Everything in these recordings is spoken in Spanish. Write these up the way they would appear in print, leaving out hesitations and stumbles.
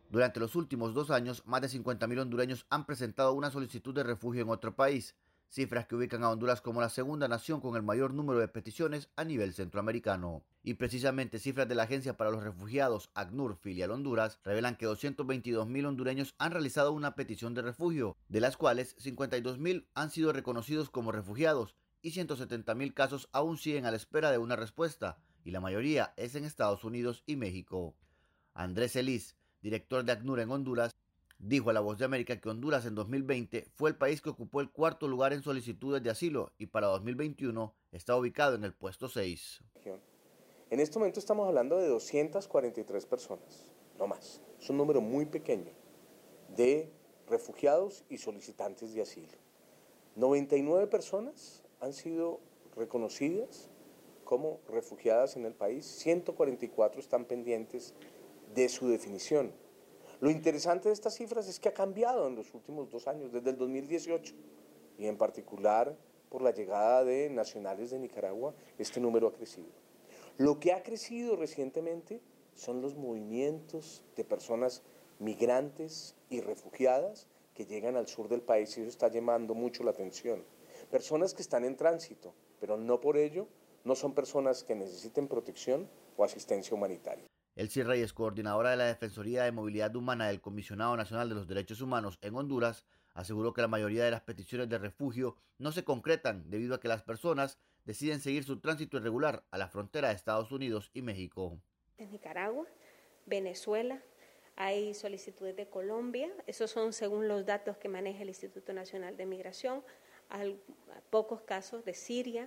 Durante los últimos 2 años, más de 50.000 hondureños han presentado una solicitud de refugio en otro país, cifras que ubican a Honduras como la segunda nación con el mayor número de peticiones a nivel centroamericano. Y precisamente cifras de la Agencia para los Refugiados, ACNUR, filial Honduras, revelan que 222.000 hondureños han realizado una petición de refugio, de las cuales 52.000 han sido reconocidos como refugiados y 170.000 casos aún siguen a la espera de una respuesta, y la mayoría es en Estados Unidos y México. Andrés Elis, director de ACNUR en Honduras, dijo a La Voz de América que Honduras en 2020 fue el país que ocupó el cuarto lugar en solicitudes de asilo y para 2021 está ubicado en el puesto 6. En este momento estamos hablando de 243 personas, no más. Es un número muy pequeño de refugiados y solicitantes de asilo. 99 personas han sido reconocidas como refugiadas en el país, 144 están pendientes de su definición. Lo interesante de estas cifras es que ha cambiado en los últimos 2 años, desde el 2018, y en particular por la llegada de nacionales de Nicaragua, este número ha crecido. Lo que ha crecido recientemente son los movimientos de personas migrantes y refugiadas que llegan al sur del país y eso está llamando mucho la atención. Personas que están en tránsito, pero no por ello no son personas que necesiten protección o asistencia humanitaria. Elsie Reyes, coordinadora de la Defensoría de Movilidad Humana del Comisionado Nacional de los Derechos Humanos en Honduras, aseguró que la mayoría de las peticiones de refugio no se concretan debido a que las personas deciden seguir su tránsito irregular a la frontera de Estados Unidos y México. En Nicaragua, Venezuela, hay solicitudes de Colombia, esos son según los datos que maneja el Instituto Nacional de Migración, hay pocos casos de Siria,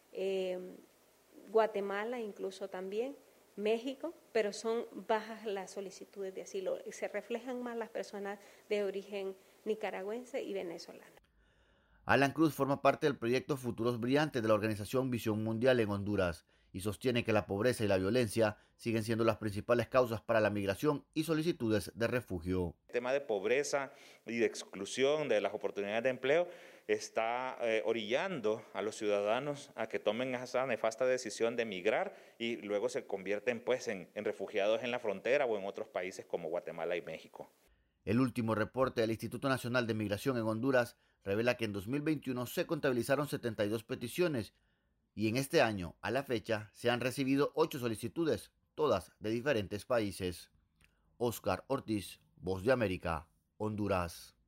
Guatemala incluso también, México, pero son bajas las solicitudes de asilo, se reflejan más las personas de origen nicaragüense y venezolano. Alan Cruz forma parte del proyecto Futuros Brillantes de la organización Visión Mundial en Honduras y sostiene que la pobreza y la violencia siguen siendo las principales causas para la migración y solicitudes de refugio. El tema de pobreza y de exclusión de las oportunidades de empleo está orillando a los ciudadanos a que tomen esa nefasta decisión de migrar y luego se convierten pues en refugiados en la frontera o en otros países como Guatemala y México. El último reporte del Instituto Nacional de Migración en Honduras revela que en 2021 se contabilizaron 72 peticiones y en este año, a la fecha, se han recibido 8 solicitudes, todas de diferentes países. Oscar Ortiz, Voz de América, Honduras.